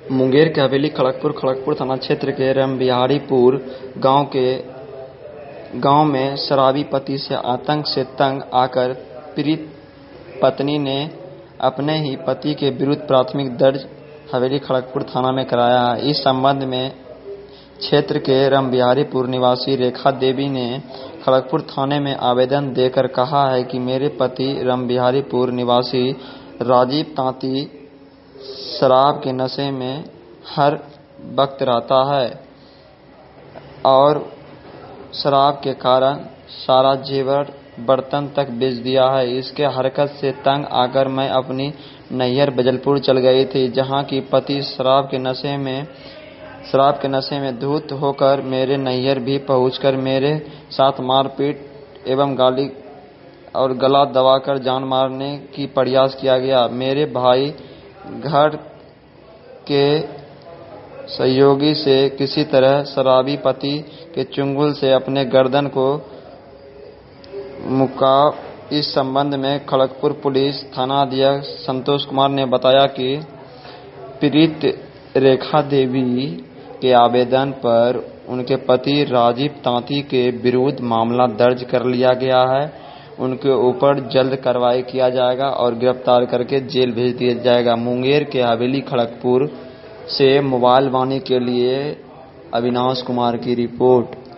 मुंगेर के हवेली खड़गपुर थाना क्षेत्र के रामबिहारीपुर गांव में शराबी पति से आतंक से तंग आकर पीड़ित पत्नी ने अपने ही पति के विरुद्ध प्राथमिक दर्ज हवेली खड़गपुर थाना में कराया है। इस संबंध में क्षेत्र के रामबिहारीपुर निवासी रेखा देवी ने खड़गपुर थाने में आवेदन देकर कहा है कि मेरे पति रामबिहारीपुर निवासी राजीव तांती शराब के नशे में हर वक्त रहता है और शराब के कारण सारा जेवर बर्तन तक बेच दिया है। इसके हरकत से तंग आकर मैं अपनी नैहर बजलपुर चल गई थी, जहां की पति शराब के नशे में धुत होकर मेरे नैहर भी पहुंचकर मेरे साथ मारपीट एवं गाली और गला दबाकर जान मारने की प्रयास किया गया। मेरे भाई घर के सहयोगी से किसी तरह शराबी पति के चुंगल से अपने गर्दन को मुका। इस संबंध में खड़गपुर पुलिस थानाध्यक्ष संतोष कुमार ने बताया कि पीड़ित रेखा देवी के आवेदन पर उनके पति राजीव तांती के विरुद्ध मामला दर्ज कर लिया गया है। उनके ऊपर जल्द कार्रवाई किया जाएगा और गिरफ्तार करके जेल भेज दिया जाएगा। मुंगेर के हवेली खड़गपुर से मोबाइल वाणी के लिए अविनाश कुमार की रिपोर्ट।